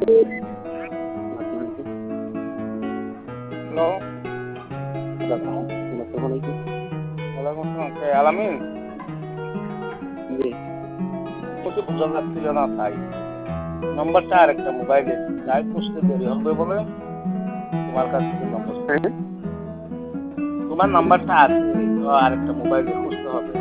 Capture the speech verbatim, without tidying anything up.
Hello, ওয়ালাইকুম আসসালাম। কে আলামিন? তোকে বোঝা যাচ্ছিল না তাই নম্বরটা আরেকটা মোবাইলে যাই খুঁজতে দেরি হবে বলে তোমার কাছ থেকে নম্বর তোমার নাম্বারটা আছে তো আরেকটা মোবাইলে খুঁজতে হবে।